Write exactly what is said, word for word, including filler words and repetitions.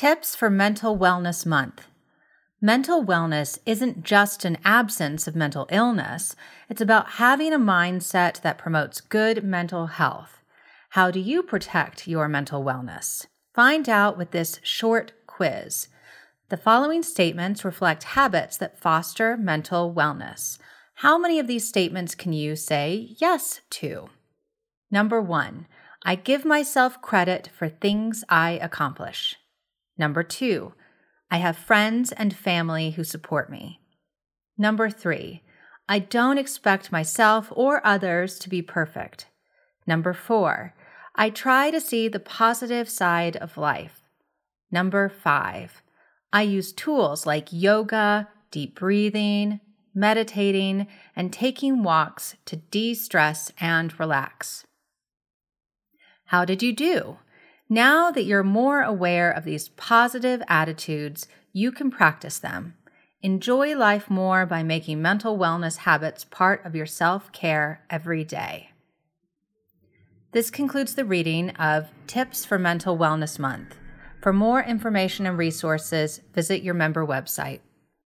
Tips for Mental Wellness Month. Mental wellness isn't just an absence of mental illness. It's about having a mindset that promotes good mental health. How do you protect your mental wellness? Find out with this short quiz. The following statements reflect habits that foster mental wellness. How many of these statements can you say yes to? Number one, I give myself credit for things I accomplish. Number two, I have friends and family who support me. Number three, I don't expect myself or others to be perfect. Number four, I try to see the positive side of life. Number five, I use tools like yoga, deep breathing, meditating, and taking walks to de-stress and relax. How did you do? Now that you're more aware of these positive attitudes, you can practice them. Enjoy life more by making mental wellness habits part of your self-care every day. This concludes the reading of Tips for Mental Wellness Month. For more information and resources, visit your member website.